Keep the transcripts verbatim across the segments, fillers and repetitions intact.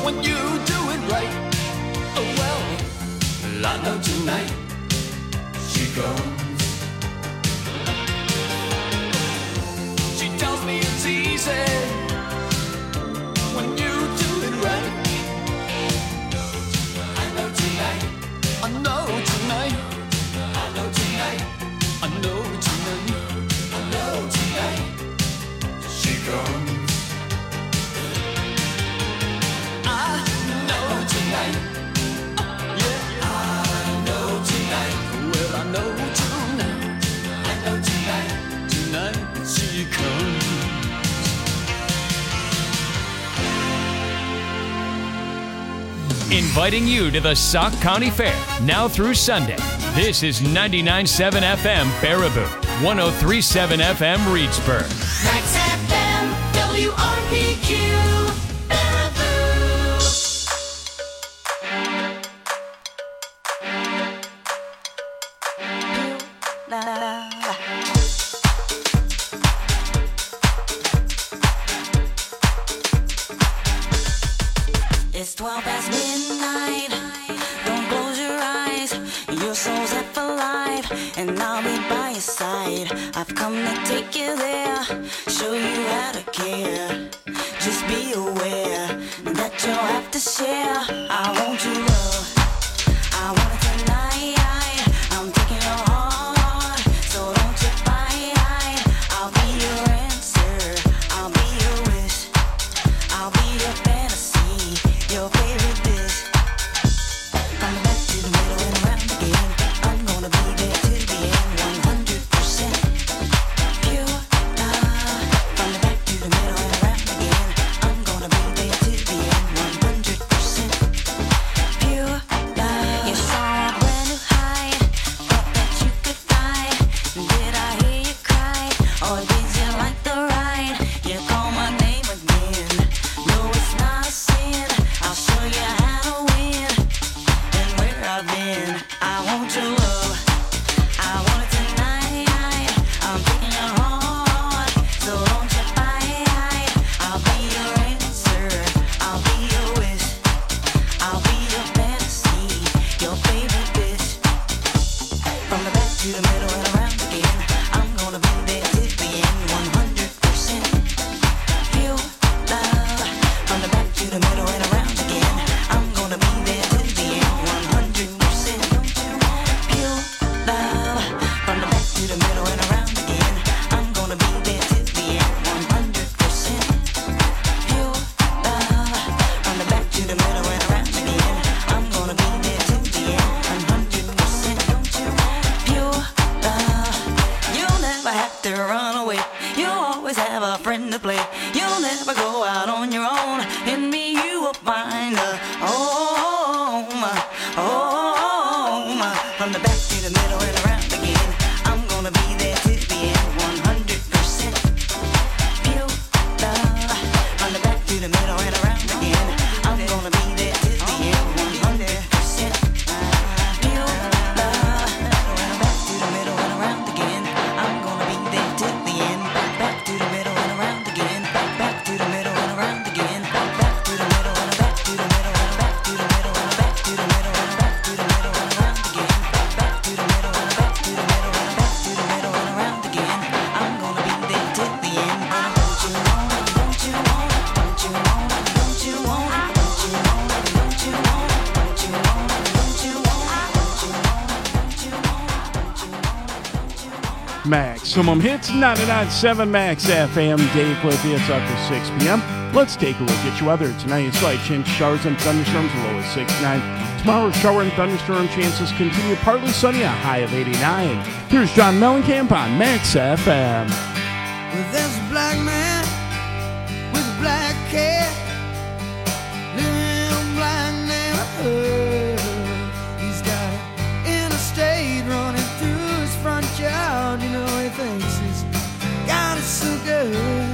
when you do it right. Oh well, I know tonight she comes. She tells me it's easy when you do it right. I know tonight, I know tonight, I know tonight, I know tonight, I know tonight she comes. Tonight, yeah, I know tonight. Well, I know tonight. I know tonight. Tonight she comes. Inviting you to the Sauk County Fair now through Sunday. This is ninety-nine point seven F M Baraboo, one oh three point seven F M Reedsburg. Max F M, W R P Q. It's twelve past midnight. Don't close your eyes. Your soul's half alive, and I'll be by your side. I've come to take you there, show you how to care. Just be aware that you'll have to share. I want your love. I want it tonight. I'm taking your heart, so don't you fight. I'll be your answer. I'll be your wish. I'll be your fantasy. Your favorite dish. From the back to the middle and around again. I'm gonna be there till the end. one hundred percent pure love. From the back to the middle and around again. I'm gonna be there till the end. one hundred percent pure love. You saw a brand new high. Thought that you could fly. Did I hear you cry? Or did you like the ride? You call my name again. No, it's not a sin. I'll show you how to win and where I've been. I want your love. I want it tonight. I'm taking your heart, so don't you fight. I'll be your answer. I'll be your wish. I'll be your fantasy, your favorite bitch. From the back to the middle and around again. I'm gonna be there till the end. one hundred percent pure love. From the back to the middle and around again. I'm gonna be there till the end. one hundred percent pure love. From the back to the middle and around again. I'm gonna be there till the end. one hundred percent pure love. From the back to the middle and around again. I'm gonna be there till the end. one hundred percent pure love. You'll never have to run away. You'll always have a friend to play. You'll never go out on your own. In me you will find a home, home. From the back to the middle and around again. I'm gonna be there till the end. one hundred percent pure love. From the back to the middle and around again. I'm gonna be there till the end. one hundred percent pure love. From the back to the middle and around again. I'm gonna be there till the end. Back, back to the middle and around again. Back, back to the middle and around again. Back, back to the middle and back to the middle and back to the middle and back to the middle and back to the middle and around again. Back, back to the middle and back to the middle and back to the middle and around again. I'm gonna be there till the end. Don't you want it? Don't you want it? Don't you want it? Don't you want it? Don't you want it? Don't you want it? Don't you want it? Don't you want it? Don't you want it? Don't you want it? Don't you want it? Don't you want it? Maximum Hits, ninety-nine point seven Max F M. Dave Cliffy, it's up to six p.m. Let's take a look at your weather. Tonight it's light chance showers and thunderstorms, a low of sixty-nine. Tomorrow, shower and thunderstorm chances continue, partly sunny, a high of eighty-nine. Here's John Mellencamp on Max F M. Well, there's a black man with a black cat living in a black neighborhood. He's got an interstate running through his front yard. You know, he thinks he's got it so good.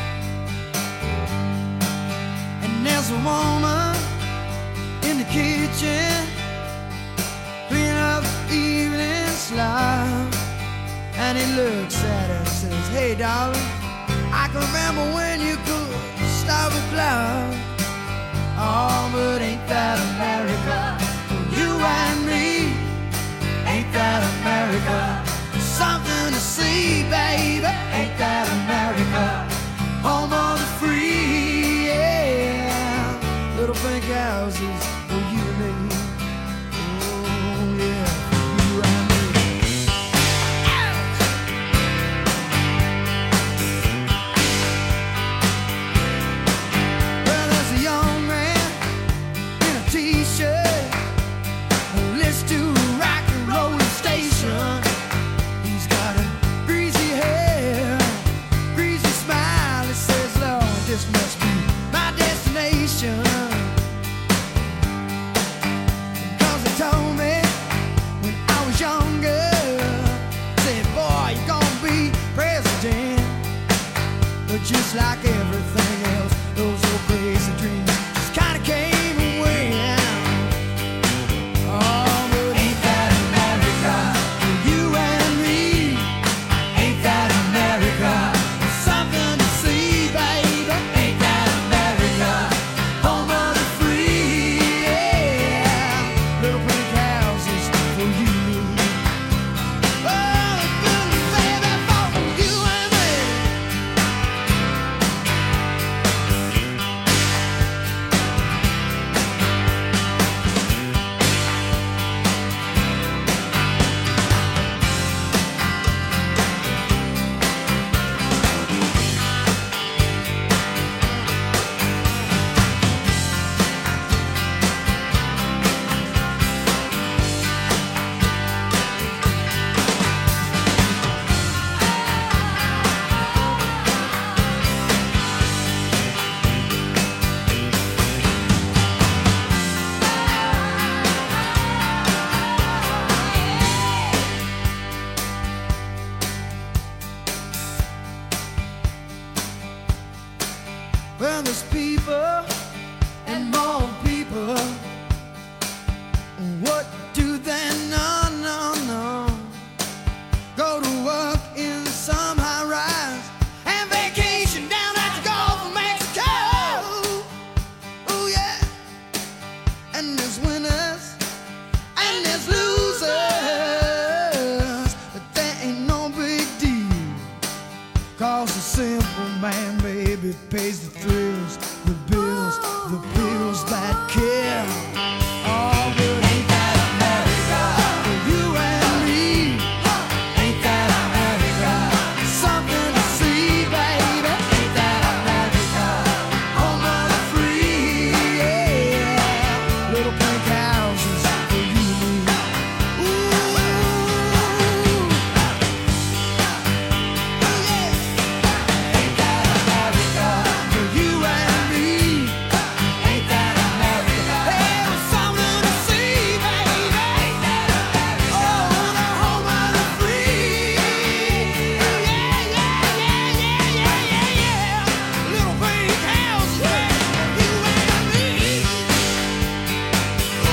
And there's a woman in the kitchen cleaning up the evening slop. And he looks at her and says, hey darling, I can remember when you could stop a cloud. Oh houses for you and me. Oh yeah, for you and me. Well, there's a young man in a t-shirt who listens to a rock and roll station. He's got a greasy hair, greasy smile. He says, Lord, this must be my destination. Cause he told me when I was younger, said, boy, you're gonna be president. But just like everything else, those old crazy dreams just kinda came and went. Oh, but ain't that America? For you and me. Ain't that America? Something to see, baby. Ain't that America? Home of the free, yeah. Little pink houses for you. Oh, little baby, for you and me. Well, there's people and more people. What do they know? No, no. Go to work in some high rise and vacation down at the Gulf of Mexico. Oh, yeah. And there's winners and there's losers. But that ain't no big deal. Cause the simple man, baby, pays the thrills, the bills, the bills that kill. Oh, but ain't that America? For you and me. Ain't that America? Something to see, baby. Ain't that America? Home of the free, yeah. Little pink houses for you and me. Ooh. Ain't that America? For you and me. Ain't that America? Hey, there's something to see, baby. Ain't that America? Oh, the home of the free. Yeah, yeah, yeah, yeah, yeah, yeah, yeah. Little pink houses, baby, for you and me. Ooh,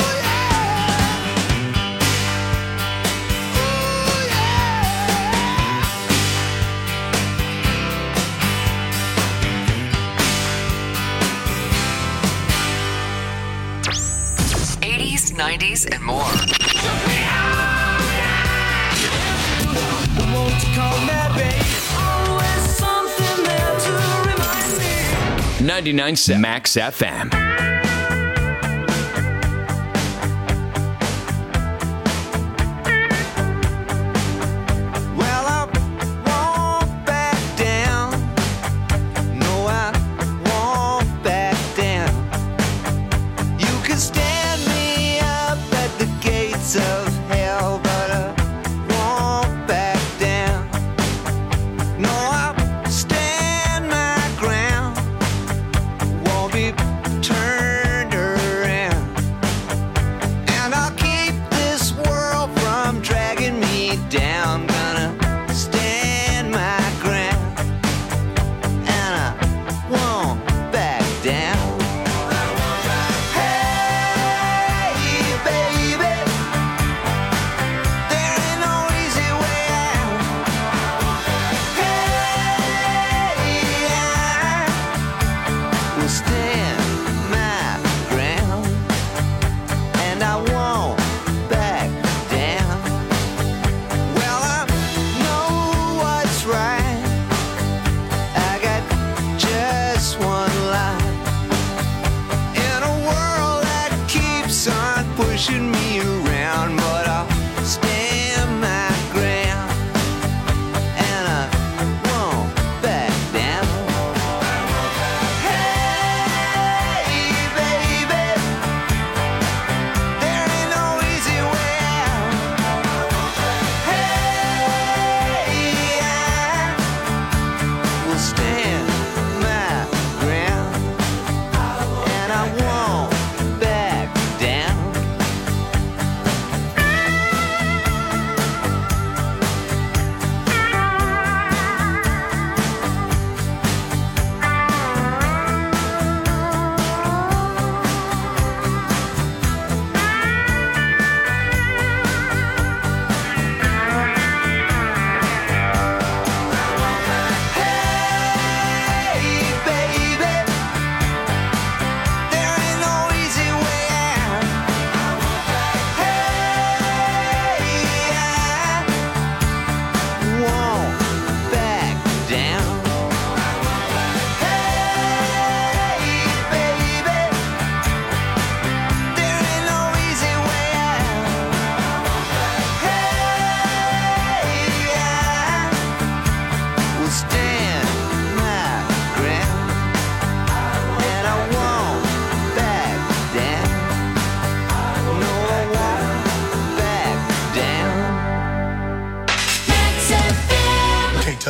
eighties, nineties, and more. Won't you call me, baby? Always something there to remind me. ninety-nine point seven Max F M. Well, I won't back down. No, I won't back down. You can stand me up at the gates of hell, but I won't back down. No, I'll stand my ground. Won't be turned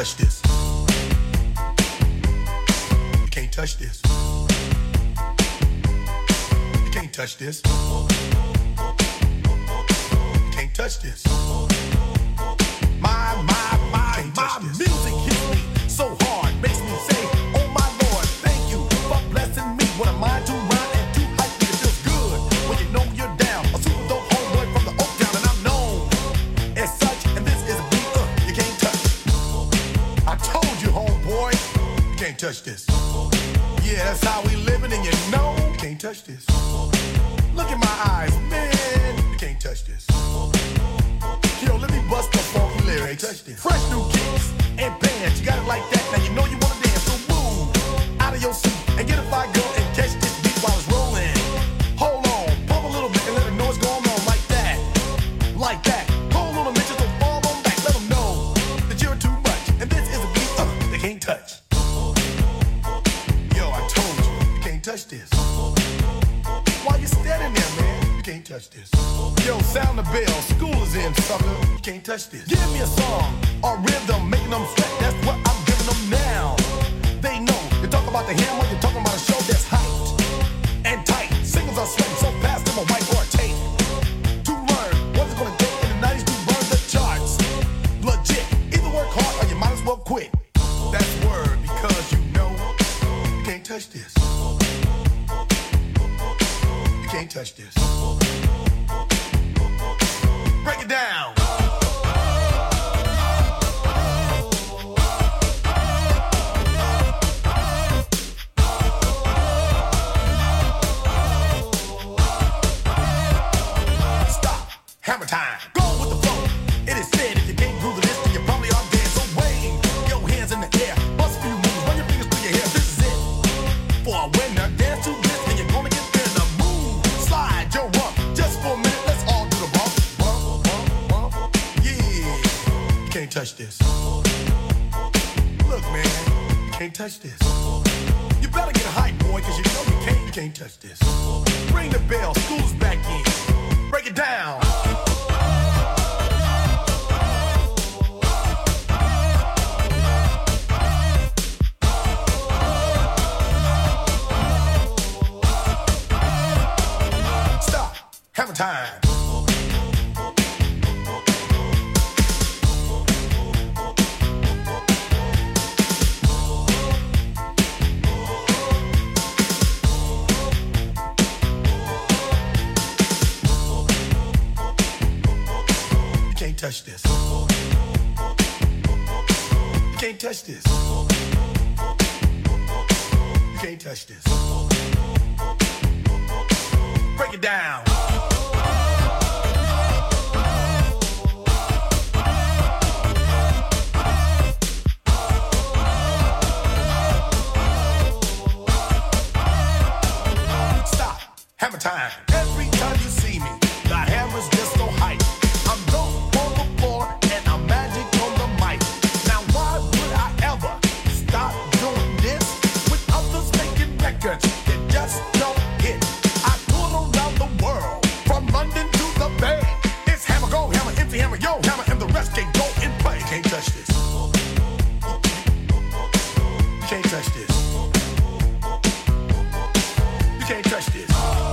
touch this. You can't touch this. You can't touch this. You can't touch this. My, my, my, my music hits me so hard, makes me say, oh my Lord, thank you for blessing me. What am I to rhyme and too hype me? It feels good when you know you're down. A super dope homeboy from the Oak Town, and I'm known as such. And this is a beat uh, you can't touch. I told you, homeboy, you can't touch this. Yeah, that's how we living, and you know you can't touch this. Look in my eyes, man, you can't touch this. Yo, let me bust the funky lyrics. Fresh new kicks and bands, you got it like that. Now you know you wanna dance, so move out of your seat and get a fire girl and catch this beat while it's rolling. Hold on, pump a little bit and let them know what's going on like that, like that. Hold on a minute, just fall on back. Let them know that you're too much, and this is a beat uh, they can't touch. Yo, I told you, you can't touch this. Why you standing there, man? You can't touch this. Yo, sound the bell, school is in, sucker. You can't touch this. Give me a song or rhythm, making them sweat. That's what I'm giving them now. They know. You talk about the hammer, you're talking about a show that's hyped and tight. Singles are sweating so fast, them a white or a tape. To learn what it's gonna take in the nineties to burn the charts. Legit. Either work hard or you might as well quit. That's word because you know you can't touch this. You can't touch this. Break it down. Stop. Hammer time. Go with the flow. It is said if you can't groove the list, then you probably are dead. So wave your hands in the air. Bust a few moves. Run your fingers through your hair. This is it. For a winner, dance to this, and you're gonna get there. The move. Slide your rump. Just for a minute, let's all do the bump. Bump, bump, bump. Yeah. You can't touch this. Look, man. You can't touch this. You better get hype, boy, because you know you can't, you can't touch this. Ring the bell. School's back in. Break it down. Stop. Hammer time. You can't touch this. You can't touch this. You can't touch this. Break it down. Stop. Hammer time. Every time you see me, the hammer's just so hype. I'm dope on the floor and I'm magic on the mic. Now why would I ever stop doing this with others making records that just don't hit? I tour around the world, from London to the Bay. It's hammer, go hammer, empty hammer, yo hammer, and the rest can go and play. You can't touch this. You can't touch this. You can't touch this.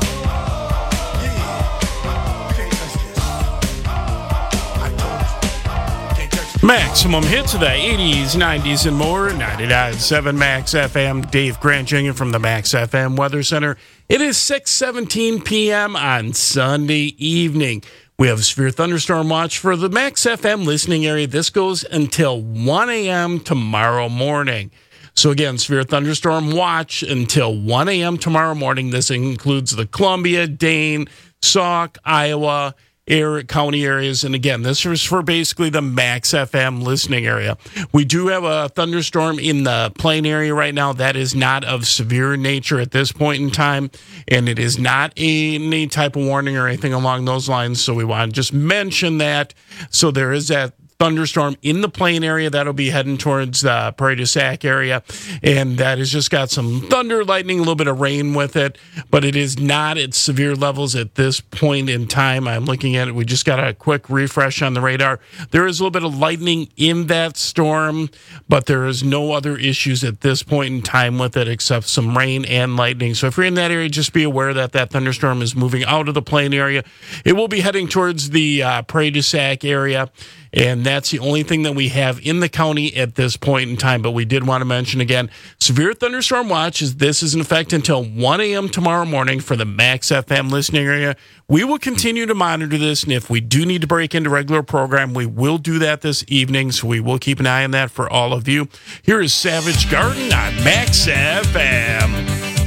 Maximum hits of the eighties, nineties, and more. ninety-nine point seven Max F M. Dave Grant Junior from the Max F M Weather Center. It is six seventeen p.m. on Sunday evening. We have a severe thunderstorm watch for the Max F M listening area. This goes until one a.m. tomorrow morning. So again, severe thunderstorm watch until one a.m. tomorrow morning. This includes the Columbia, Dane, Sauk, Iowa, Air, county areas. And again, this is for basically the Max F M listening area. We do have a thunderstorm in the plain area right now. That is not of severe nature at this point in time, and it is not a, any type of warning or anything along those lines. So we want to just mention that. So there is that thunderstorm in the plain area that'll be heading towards the Prairie du Sac area, and that has just got some thunder, lightning, a little bit of rain with it, but it is not at severe levels at this point in time. I'm looking at it. We just got a quick refresh on the radar. There is a little bit of lightning in that storm, but there is no other issues at this point in time with it except some rain and lightning. So if you're in that area, just be aware that that thunderstorm is moving out of the plain area. It will be heading towards the uh, Prairie du Sac area. And that's the only thing that we have in the county at this point in time. But we did want to mention again, severe thunderstorm watch is this is in effect until one a.m. tomorrow morning for the Max F M listening area. We will continue to monitor this, and if we do need to break into regular program, we will do that this evening. So we will keep an eye on that for all of you. Here is Savage Garden on Max F M.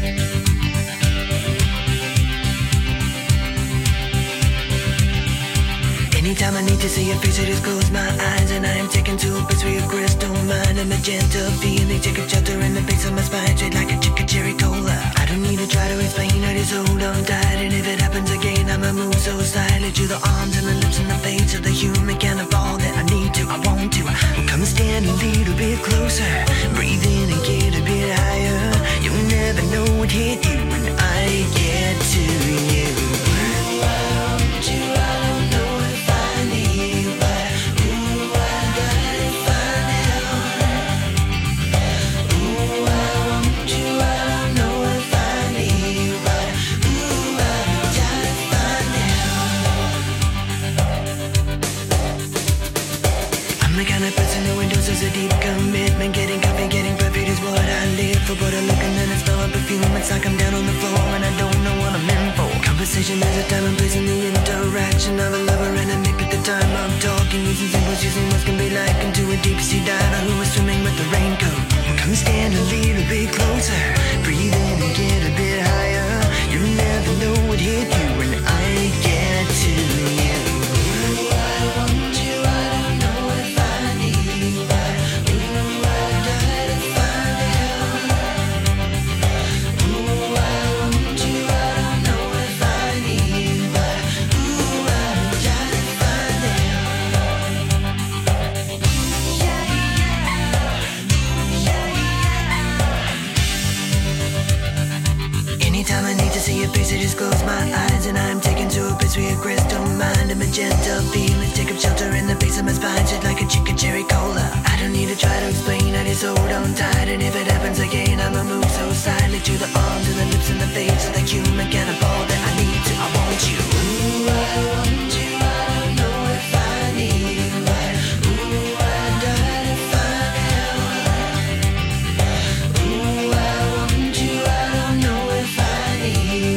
Anytime I need to see your face, I just close my eyes and I am taken to a place where your crystal mind, a magenta feeling, take a shelter in the base of my spine, straight like a chicken cherry cola. I don't need to try to explain, I just hold on tight, and if it happens again, I'ma move so slightly to the arms and the lips and the face of the human kind of all that I need to, I want to. Come and stand a little bit closer, breathe in and get a bit higher. You'll never know what hit you when I get to you. A deep commitment, getting coffee, getting perfect is what I live for. But I look and then I smell a perfume, it's like I'm down on the floor and I don't know what I'm in for. Conversation has a time and place in the interaction of a lover and a nick at the time of talking. Using symbols, using what can be likened to a deep sea diver who is swimming with the raincoat. Come stand a little bit closer, breathe in and get a bit higher. You'll never know what hit you when I get to you. I just close my eyes and I'm taken to a place where your crystal mind, a magenta feeling, take up shelter in the base of my spine, shit like a chicken cherry cola. I don't need to try to explain, I just hold on tight, and if it happens again, I'ma move so silently to the arms and the lips and the face of the human kind of all that I need to, I want you. Ooh, I want you, I don't know if I need you, but ooh, I die to find out. Ooh, I want you, I don't know if I need you.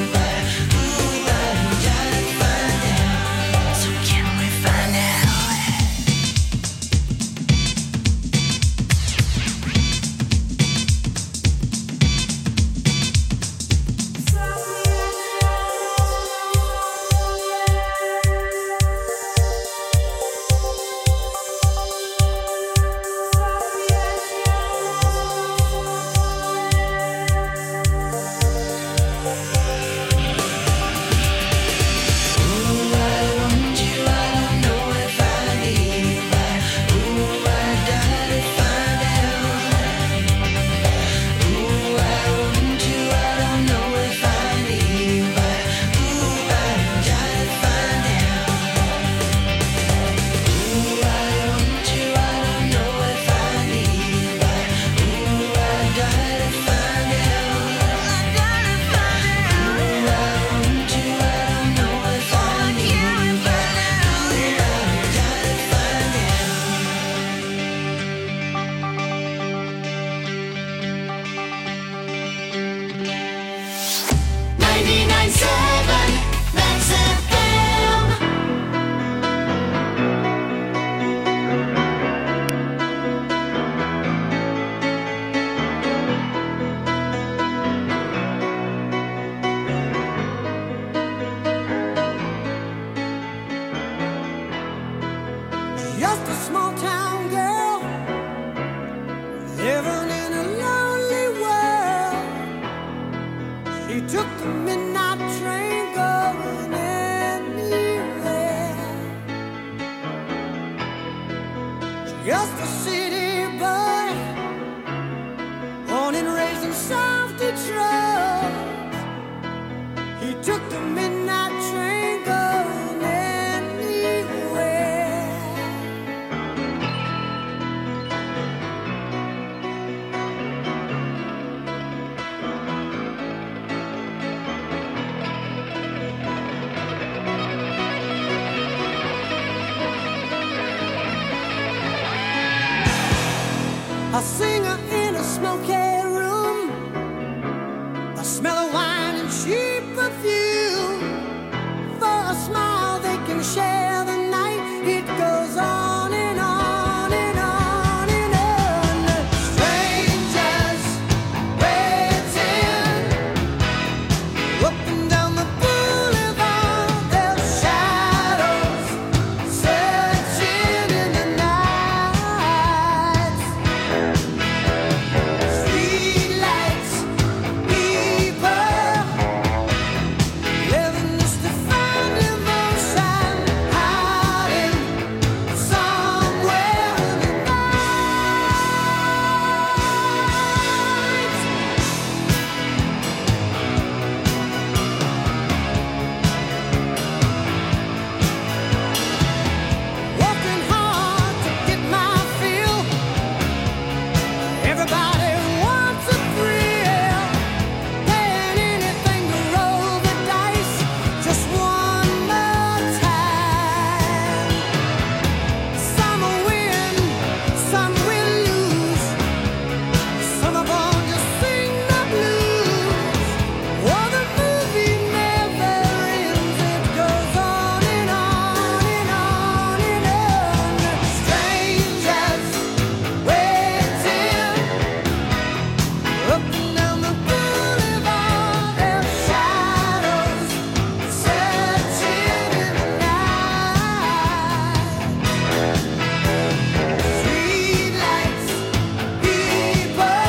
a singer in a smoky room, the smell of wine and cheap perfume. For a smile they can share the night. It goes on and on and on and on. Strangers waiting up and down the boulevard, their shadows searching in the night. Streetlights, people living just to find emotion, hiding somewhere in the night. Working hard to get my fill. Everybody wants a thrill. Paying anything to roll the dice just one more time. Some will win, some will lose. Some are born to sing the blues. Oh, the movie never ends. It goes on and on and on and on. Strangers waiting up and down the boulevard, their shadows searching in the night. Streetlights, people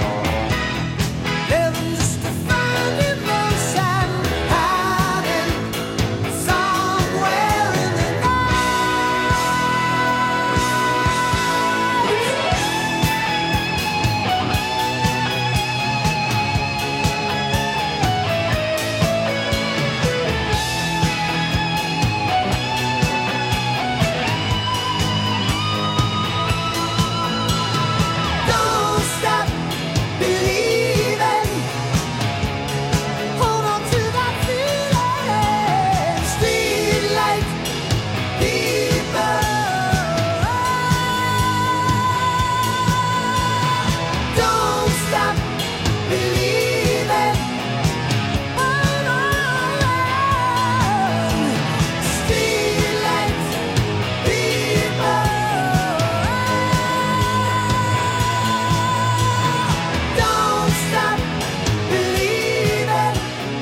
living just to find emotion, hiding somewhere in the Don't stop believing. Hold on to that feeling. Streetlight people. Don't stop believing. Hold on. Streetlight people. Don't stop believing.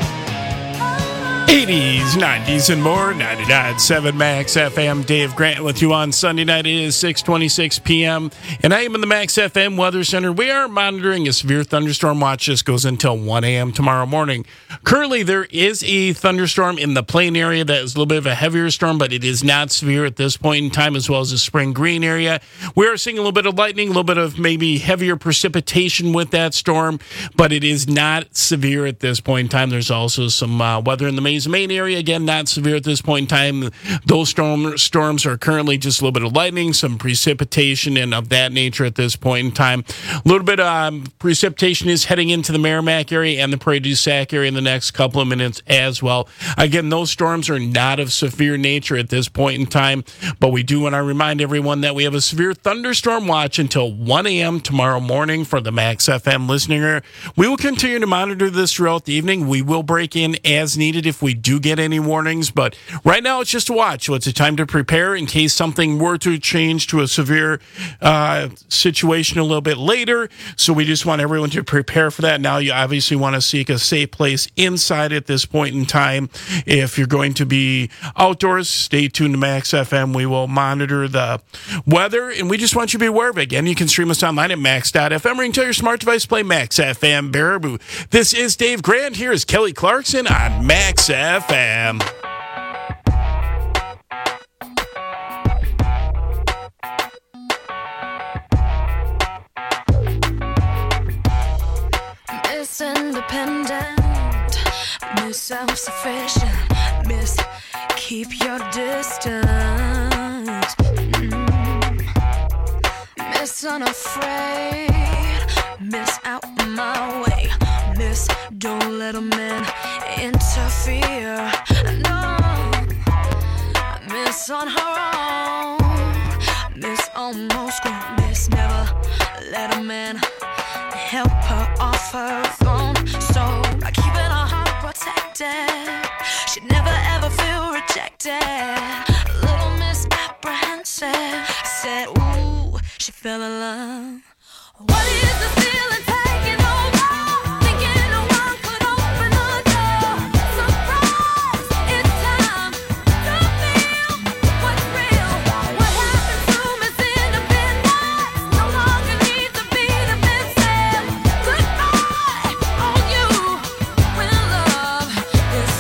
eighties, nineties, and more. ninety-nine point seven Max F M. Dave Grant with you on Sunday night. It is six twenty-six p.m. and I am in the Max F M Weather Center. We are monitoring a severe thunderstorm watch. This goes until one a.m. tomorrow morning. Currently, there is a thunderstorm in the plain area that is a little bit of a heavier storm, but it is not severe at this point in time, as well as the Spring Green area. We are seeing a little bit of lightning, a little bit of maybe heavier precipitation with that storm, but it is not severe at this point in time. There's also some uh, weather in the Mesa Main area. Again, not severe at this point in time. Those storm storms are currently just a little bit of lightning, some precipitation, and of that nature at this point in time. A little bit of um, precipitation is heading into the Merrimack area and the Prairie du Sac area in the next couple of minutes as well. Again, those storms are not of severe nature at this point in time, but we do want to remind everyone that we have a severe thunderstorm watch until one a.m. tomorrow morning for the Max F M listening area. We will continue to monitor this throughout the evening. We will break in as needed if we do get any warnings, but right now it's just a watch, so it's a time to prepare in case something were to change to a severe uh, situation a little bit later. So we just want everyone to prepare for that. Now you obviously want to seek a safe place inside at this point in time. If you're going to be outdoors, stay tuned to Max F M. We will monitor the weather, and we just want you to be aware of it. Again, you can stream us online at max dot f m, or you can tell your smart device to play Max F M Baraboo. This is Dave Grant. Here is Kelly Clarkson on Max F M. Miss Independent, Miss Self-Sufficient, Miss Keep Your Distance, mm. Miss Unafraid, Miss Out My Way, Miss Don't Let a Man Interfere, no, Miss On Her Own, Miss Almost Grown, Miss Never Let let a man help her off her throne. So by keeping her heart protected, she'd never ever feel rejected. A little misapprehensive, I said, ooh, she fell in love. What is the feeling taking over? Thinking no one could open the door. Surprise, it's time to feel what's real. What happened to Miss Independence? No longer needs to be defensive. Goodbye, on you, when love is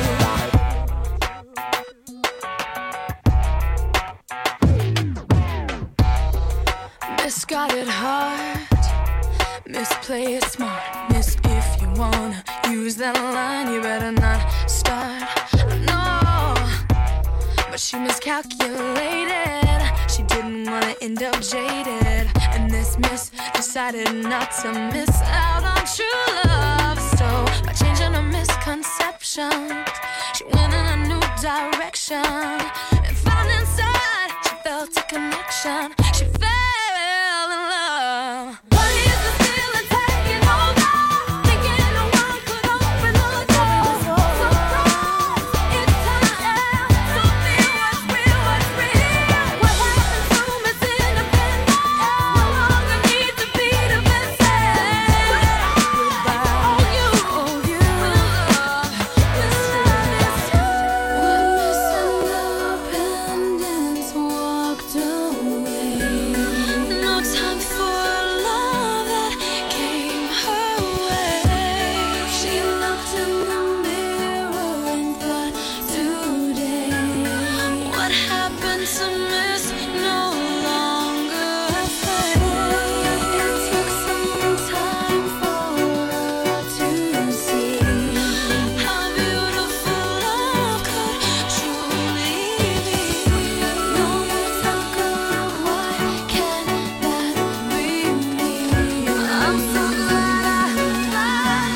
true. Misguided heart, misplay it smart. Miss, if you wanna use that line, you better not start. No, but she miscalculated. She didn't wanna end up jaded, and this miss decided not to miss out on true love. So by changing her misconceptions, she went in a new direction and found inside she felt a connection. She fell in love. What is the feeling taking over? Thinking no one could open the door. Surprise, it's time to feel what's real, what's real. What happened to Miss Independence? No longer needs to be defensive. Goodbye, on you, on you, when love is true. When Miss Independence walked away, no time for love that came her way. She looked in the mirror and thought, today, what happened to Miss no longer afraid? It took some time for her to see how beautiful love could truly be. No more talk of why can't that be me? I'm so glad I found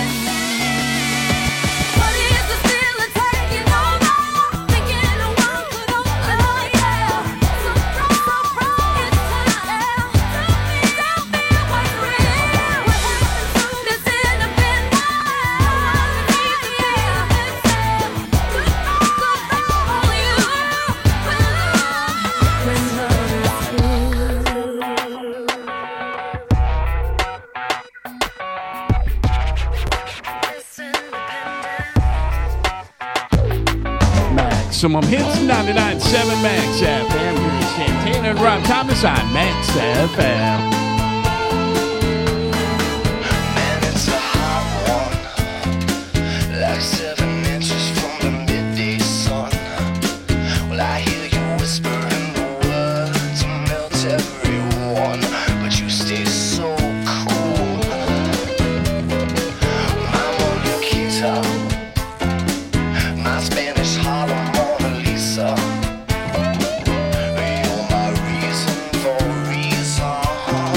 it. What is the feeling taking over? Thinking no one could open the door. Surprise, surprise, it's time to feel what's real. What happened to Miss Independence? Needs to be defensive. Goodbye, goodbye, on you, when love, when love is Maximum Hits, ninety-nine point seven Max F M. Here's Santana and Rob Thomas on Max F M. Man, it's a hot one, like seven inches from the midday sun. Well, I hear you whispering the words to melt everyone, but you stay so cool. My Mona Lisa, my Spanish Harlem Mona Lisa. You're my reason for reason.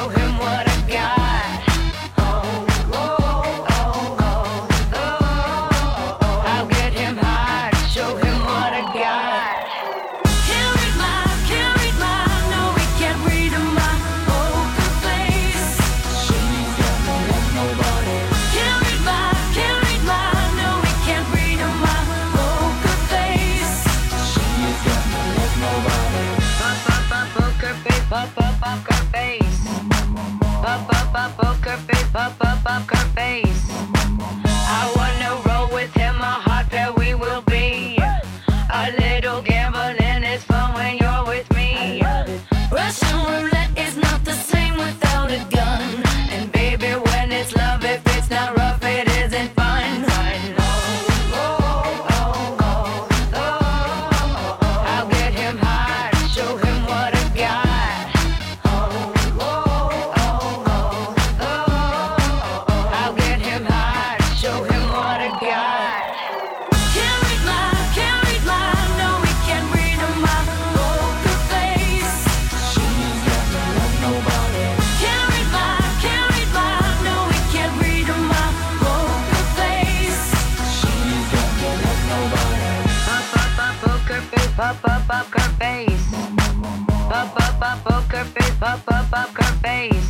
show him what I got. Oh, oh, oh, oh, oh. I'll get him high, show him what I got. Can't read my, can't read my, no, we can't read my poker face. She's got no love, nobody. Can't read my, can't read my, no, we can't read my poker face. She's got no love, nobody. Pop, pop, pop, poker face, pop, pop, poker face. Pop, pop, pop, poker face, pop, pop, poker face. I wanna roll with him, a hot pair we will be. A little gambling is fun when you're with me. Russian roulette is not the same without a gun. And baby, when it's love, if it's not rough, it isn't fun. Oh, oh, oh, oh, oh. I'll get him high, show him what I got. Oh, oh, oh, oh, oh. I'll get him high, show him what I got. Can't read my, can't read my, no, we can't read my poker face. She's got no love, nobody. Can't read my, can't read my, no, we can't read my poker face. She's got no love, nobody. Pop, pop, pop, poker face, pop, pop, poker face. Pop, pop, pop, poker face, pop, pop, poker face.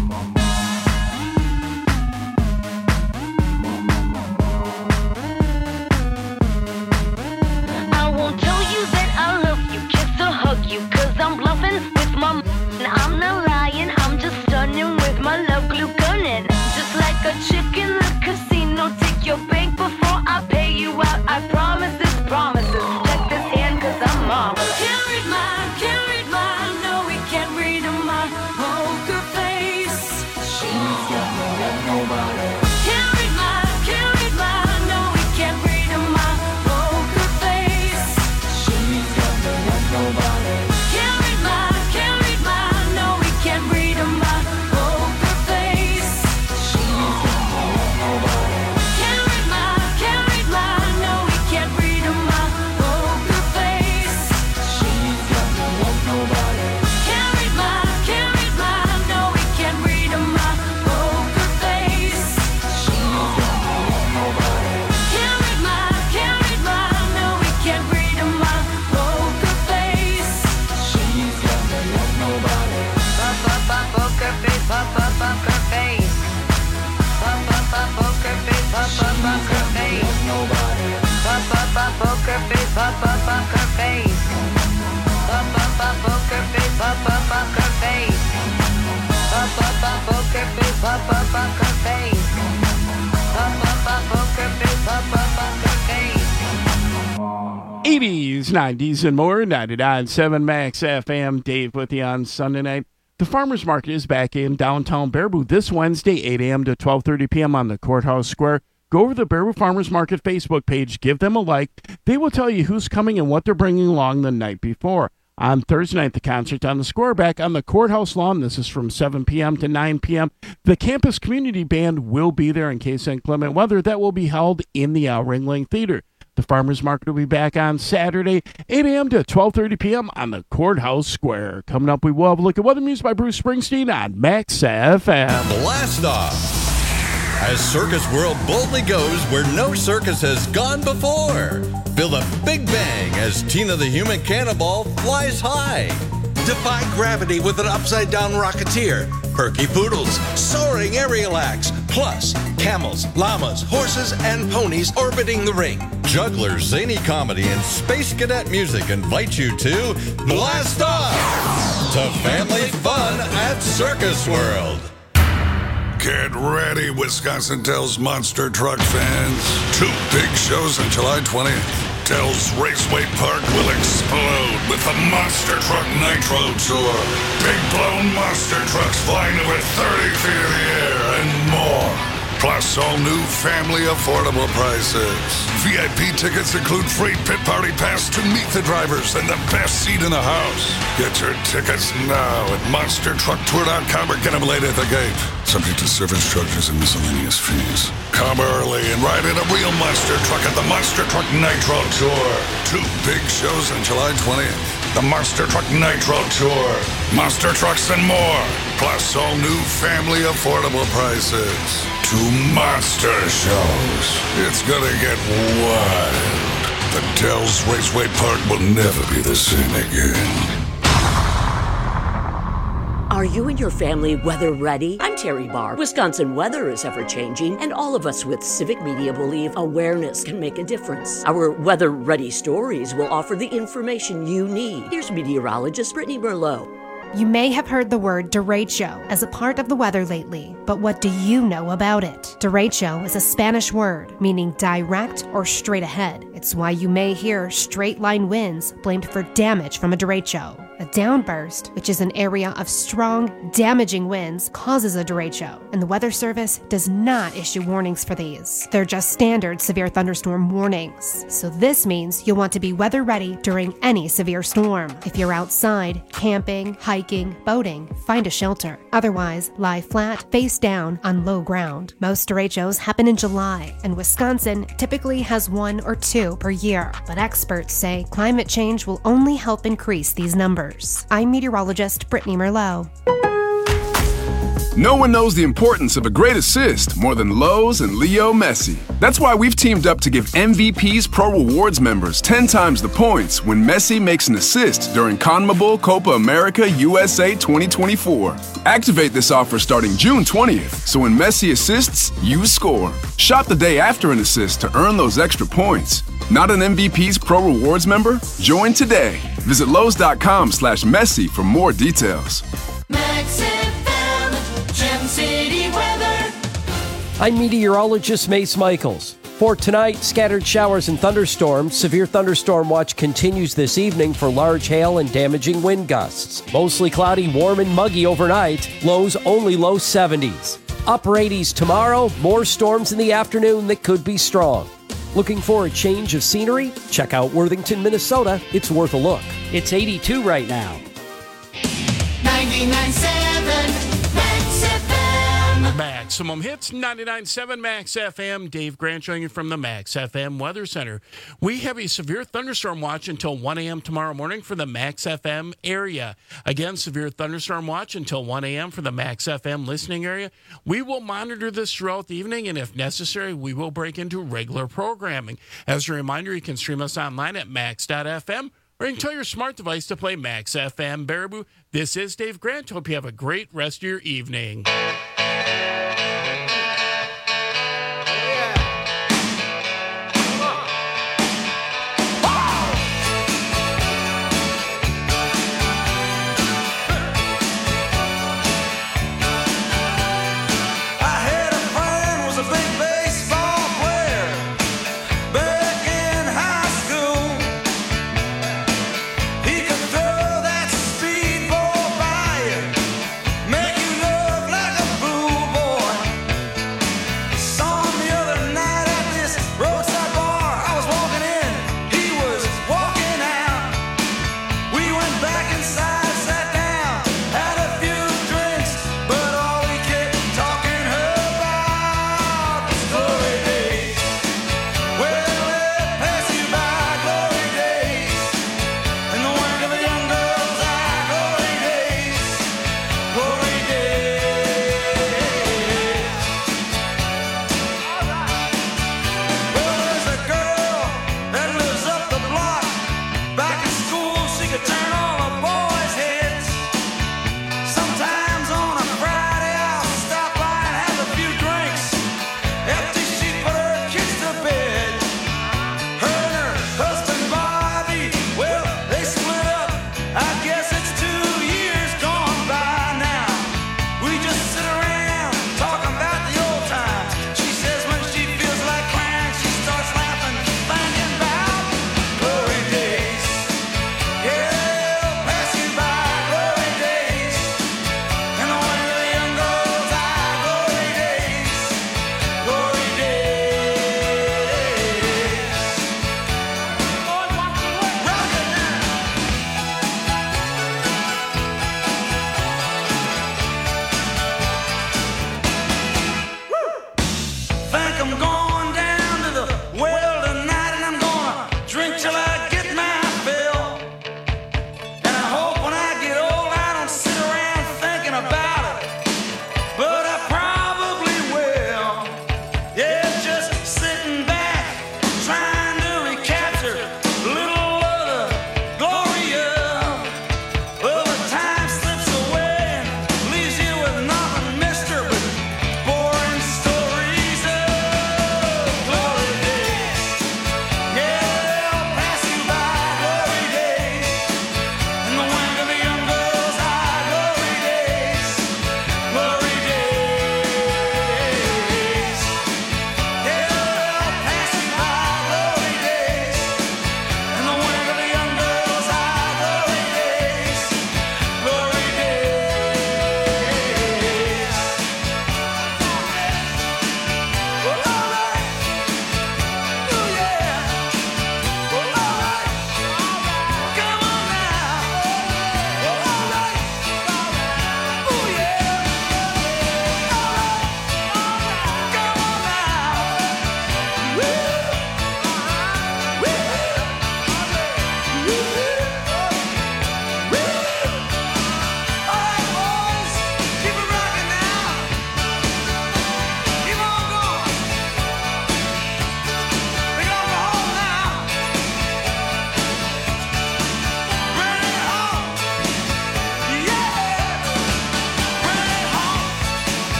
I won't tell you that I love you, kiss or hug you, cause I'm bluffing with my m- and I'm not lying, I'm just stunning with my love glue gunning. Just like a chick in the casino, take your bank before I pay you out. I promise this promises, check this hand cause I'm marvelous. Can't read my, can't read my, no we can't read my poker face. She's got no love, nobody. Can't read my, can't read my, no we can't read my poker face. She's got no love, nobody. Can't read my, can't read my, no we can't read my poker face. She's got no love, nobody. Can't read my, can't read my, no we can't read my poker face. She's got no love, nobody. Can't read my, can't read my, no we can't read my poker face. She's got no love, nobody. Can't read my, can't read my, no we can't read my poker face. She's got no love, nobody. Pop, pop, pop, poker face, pop, pop, poker face. Pop, pop, pop, poker face, pop, pop, poker face. Nobody. Pop, pop, pop, poker face, pop, pop, poker face. Pop, pop, pop, poker face, pop, pop, poker face. Pop, pop, pop, poker face, pop, pop, poker face. Pop, pop, pop, poker face, pop, pop, poker face. eighties, nineties, and more. ninety-nine point seven Max F M. Dave with you on Sunday night. The Farmers Market is back in downtown Baraboo this Wednesday, eight a.m. to twelve thirty p.m. on the Courthouse Square. Go over to the Baraboo Farmers Market Facebook page. Give them a like. They will tell you who's coming and what they're bringing along the night before. On Thursday night, the concert on the Square back on the Courthouse lawn. This is from seven p.m. to nine p.m. The Campus Community Band will be there in case of inclement weather. That will be held in the Al Ringling Theater. The Farmers Market will be back on Saturday, eight a.m. to twelve thirty p.m. on the Courthouse Square. Coming up, we will have a look at weather news by Bruce Springsteen on Max F M. Blast off! As Circus World boldly goes where no circus has gone before. Feel the big bang as Tina the Human Cannonball flies high. Defy gravity with an upside-down rocketeer. Perky poodles, soaring aerial acts, plus camels, llamas, horses, and ponies orbiting the ring. Jugglers, zany comedy, and space cadet music invite you to Blast Off! To family fun at Circus World. Get ready, Wisconsin Dells Monster Truck fans. Two big shows on July twentieth. Dells Raceway Park will explode with the Monster Truck Nitro Tour. Big blown monster trucks flying over thirty feet in the air and more. Plus all new family affordable prices. V I P tickets include free pit party pass to meet the drivers and the best seat in the house. Get your tickets now at monster truck tour dot com or get them late at the gate. Subject to service charges and miscellaneous fees. Come early and ride in a real monster truck at the Monster Truck Nitro Tour. Two big shows on July twentieth. The Monster Truck Nitro Tour. Monster trucks and more. Plus all new family affordable prices. Two monster shows. It's gonna get wild. The Dells Raceway Park will never be the same again. Are you and your family weather ready? I'm Terry Barr. Wisconsin weather is ever changing, and all of us with Civic Media believe awareness can make a difference. Our weather ready stories will offer the information you need. Here's meteorologist Brittany Merlot. You may have heard the word derecho as a part of the weather lately, but what do you know about it? Derecho is a Spanish word meaning direct or straight ahead. It's why you may hear straight line winds blamed for damage from a derecho. A downburst, which is an area of strong, damaging winds, causes a derecho, and the Weather Service does not issue warnings for these. They're just standard severe thunderstorm warnings. So this means you'll want to be weather ready during any severe storm. If you're outside, camping, hiking, boating, find a shelter. Otherwise, lie flat, face down, on low ground. Most derechos happen in July, and Wisconsin typically has one or two per year. But experts say climate change will only help increase these numbers. I'm meteorologist Brittany Merlot. No one knows the importance of a great assist more than Lowe's and Leo Messi. That's why we've teamed up to give M V P's Pro Rewards members ten times the points when Messi makes an assist during CONMEBOL Copa America U S A twenty twenty-four. Activate this offer starting June twentieth, so when Messi assists, you score. Shop the day after an assist to earn those extra points. Not an M V P's Pro Rewards member? Join today. Visit Lowe's.com slash Messi for more details. Max F M, Gem City weather. I'm meteorologist Mace Michaels. For tonight, scattered showers and thunderstorms. Severe thunderstorm watch continues this evening for large hail and damaging wind gusts. Mostly cloudy, warm and muggy overnight. Lows only low seventies. Upper eighties tomorrow. More storms in the afternoon that could be strong. Looking for a change of scenery? Check out Worthington, Minnesota. It's worth a look. It's eighty-two right now. ninety-nine point seven Max F M. Maximum Hits, ninety-nine point seven Max F M. Dave Grant joining you from the Max F M Weather Center. We have a severe thunderstorm watch until one a.m. tomorrow morning for the Max F M area. Again, severe thunderstorm watch until one a.m. for the Max F M listening area. We will monitor this throughout the evening, and if necessary, we will break into regular programming. As a reminder, you can stream us online at max dot f m, or you can tell your smart device to play Max F M Baraboo. This is Dave Grant. Hope you have a great rest of your evening. Make you look like a fool.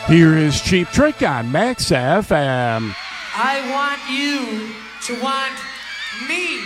Here is Cheap Trick on Max F M. I want you to want me.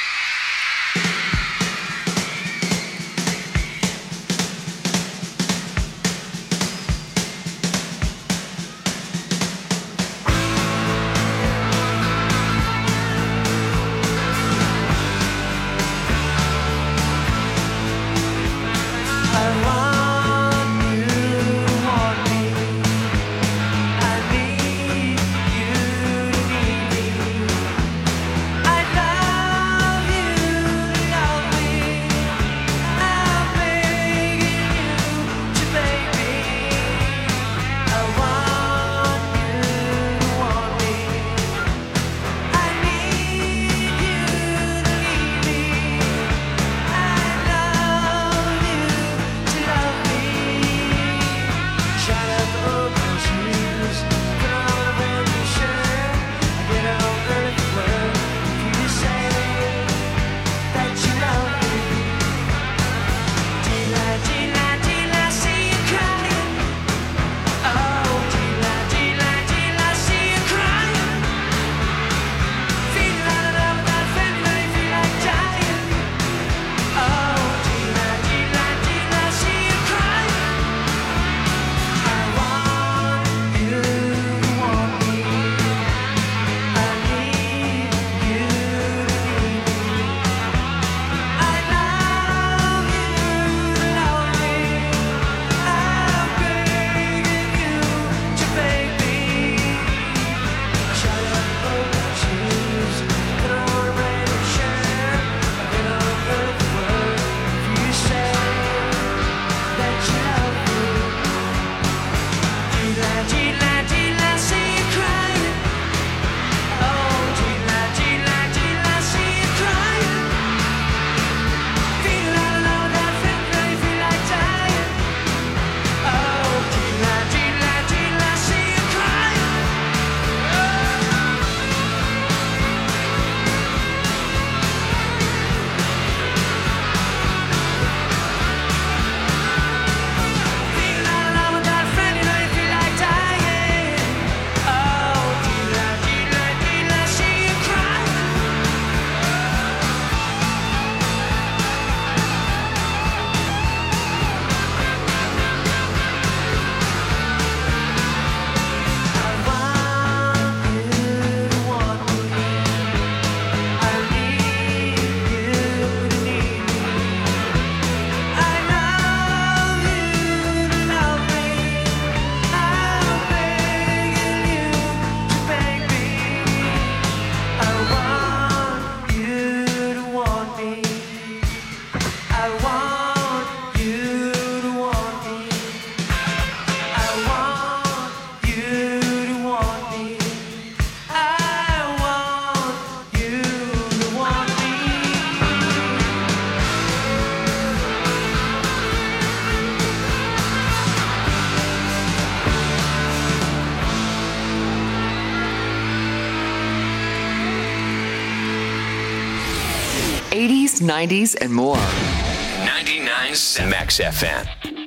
eighties, nineties, and more. ninety-nine Max F M.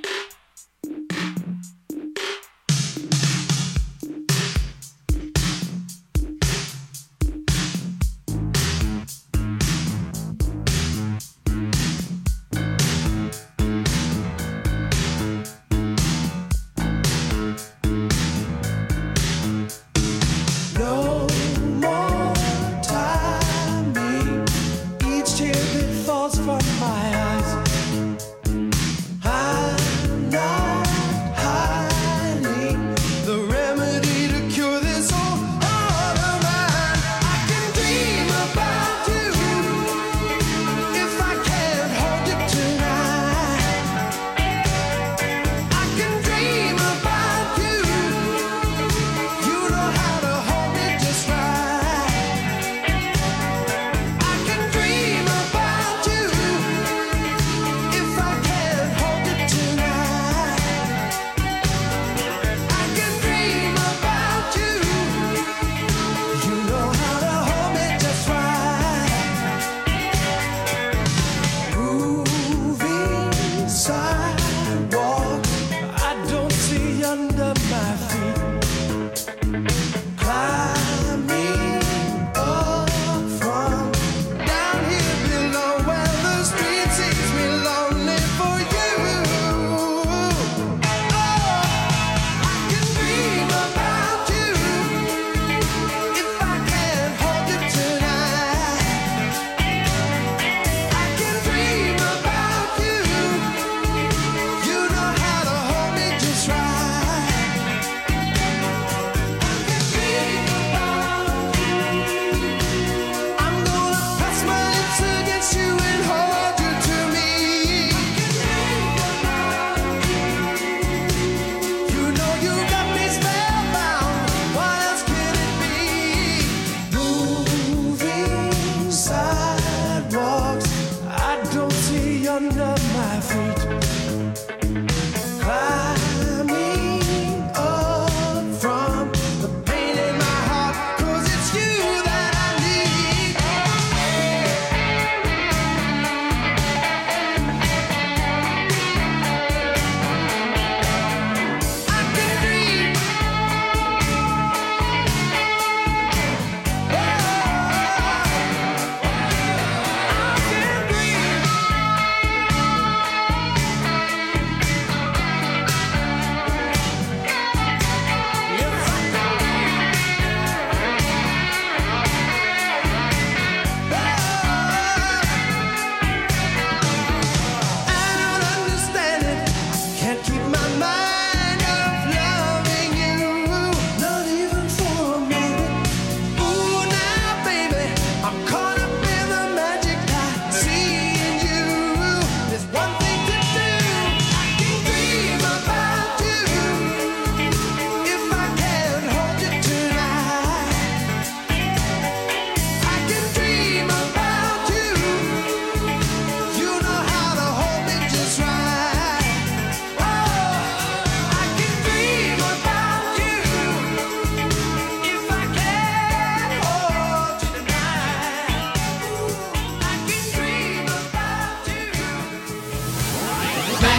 No more timing. Each tear that falls from my eyes, I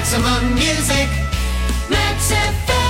Maximum music, Max F M.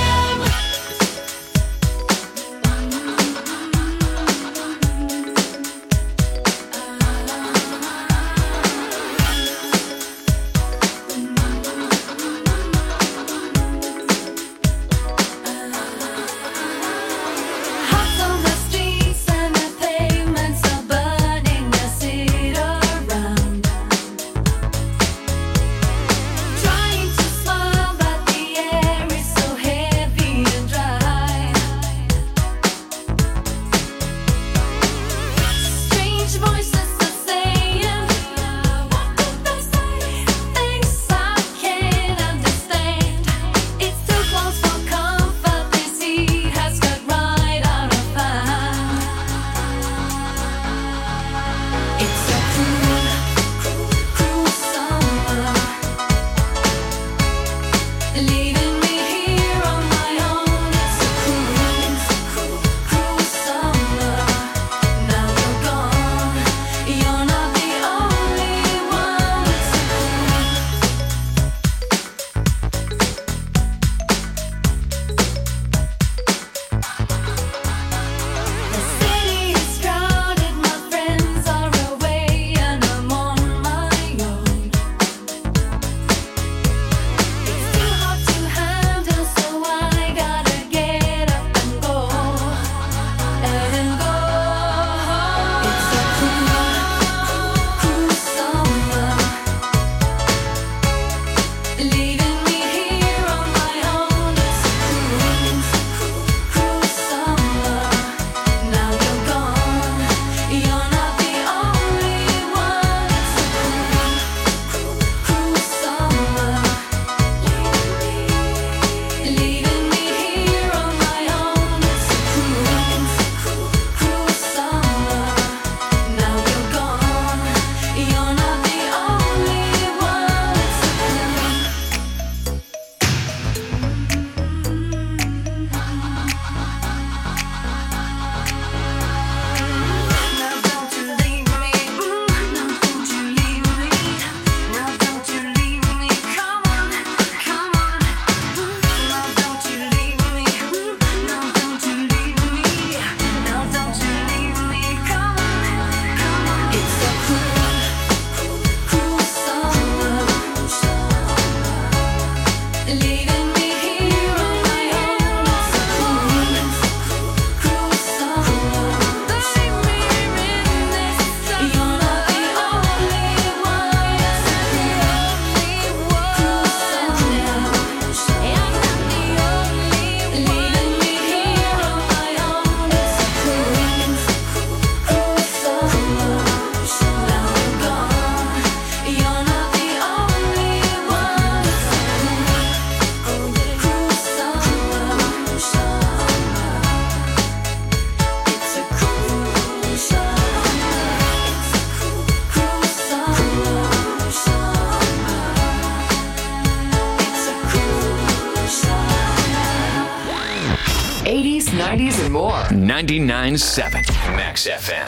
eighties, nineties, and more. ninety-nine point seven Max F M.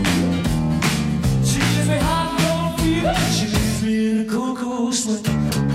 She leaves me in a cool, cool sweat.